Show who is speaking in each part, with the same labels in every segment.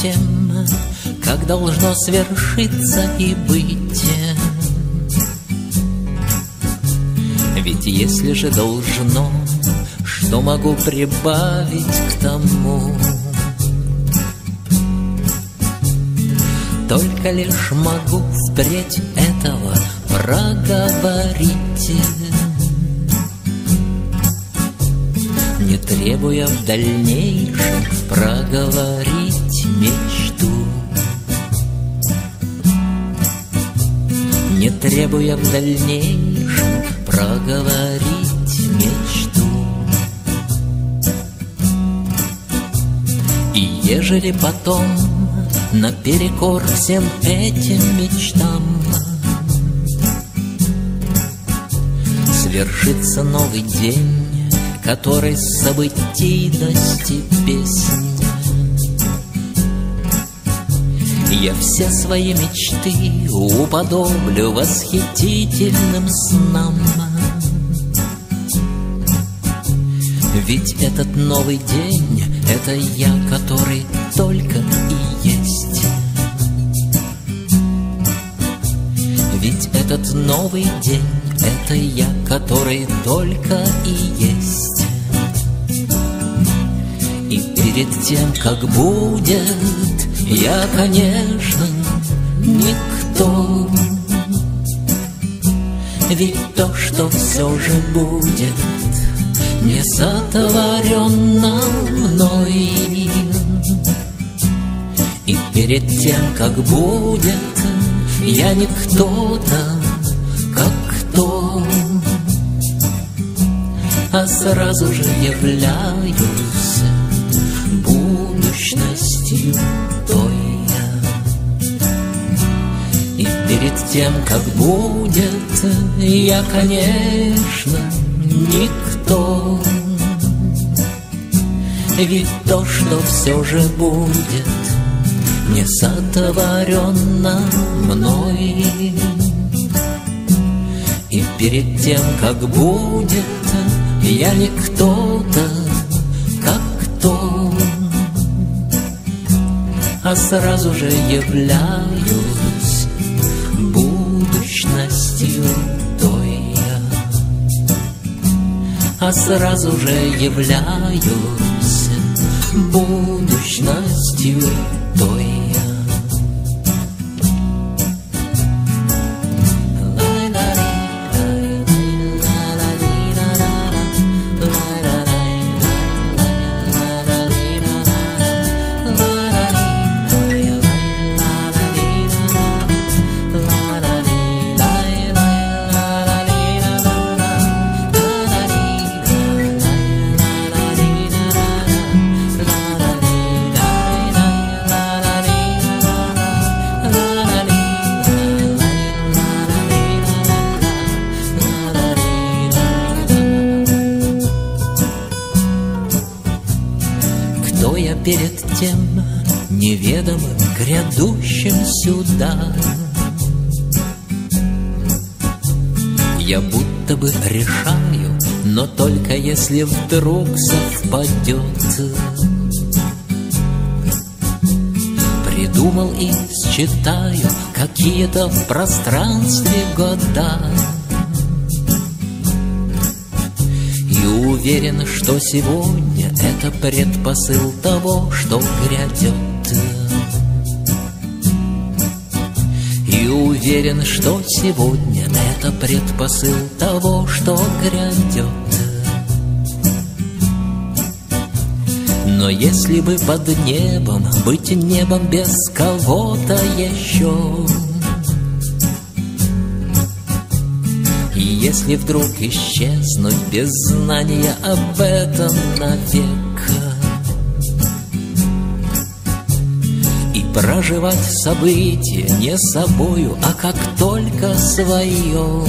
Speaker 1: тем, как должно свершиться и быть. Ведь если же должно, что могу прибавить к тому? Только лишь могу впредь этого проговорить, не требуя в дальнейшем проговорить мечту, не требуя в дальнейшем проговорить мечту. И ежели потом наперекор всем этим мечтам свершится новый день, который с событийности песни, я все свои мечты уподоблю восхитительным снам. Ведь этот новый день — это я, который только и есть. Ведь этот новый день — это я, который только и есть. И перед тем, как будет, я, конечно, никто. Ведь то, что все же будет, не сотворено мной. И перед тем, как будет, я не кто-то, как кто, а сразу же являюсь будущностью той. И перед тем, как будет, я, конечно, никто. Ведь то, что все же будет, не сотворено мной. И перед тем, как будет, я не кто-то, как кто, а сразу же являюсь будущностью той. А сразу же являюсь будущностью той. Перед тем неведомым, грядущим сюда, я будто бы решаю, но только если вдруг совпадет. Придумал и считаю какие-то в пространстве года, и уверен, что сегодня это предпосыл того, что грядет. И уверен, что сегодня это предпосыл того, что грядет. Но если бы под небом быть небом без кого-то еще, и если вдруг исчезнуть без знания об этом навек, и проживать события не собою, а как только свое,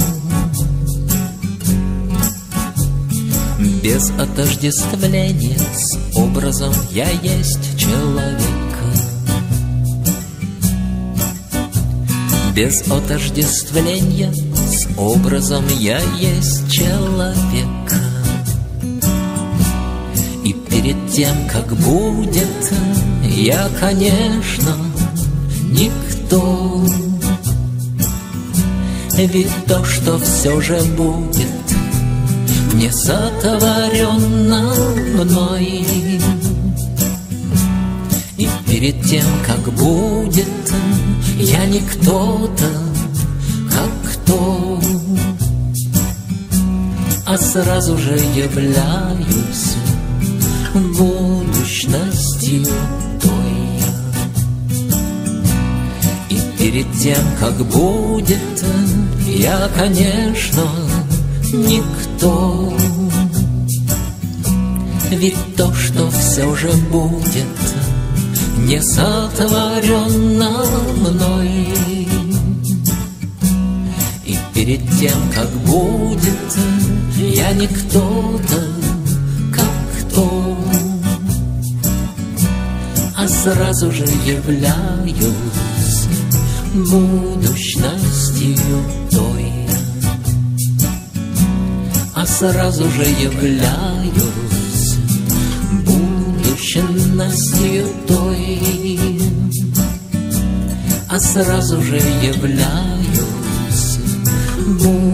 Speaker 1: без отождествления с образом «я есть человек», без отождествления с образом «я есть человек». И перед тем, как будет, я, конечно, никто. Ведь то, что все же будет, не сотворено мной. И перед тем, как будет, я не кто-то, как кто, а сразу же являюсь будущностью той. И перед тем, как будет, я, конечно, никто. Ведь то, что все же будет, не сотворено мной. И перед тем, как будет, я не кто-то, как кто, а сразу же являюсь будущностью той. А сразу же являюсь будущностью той. А сразу же являюсь будущностью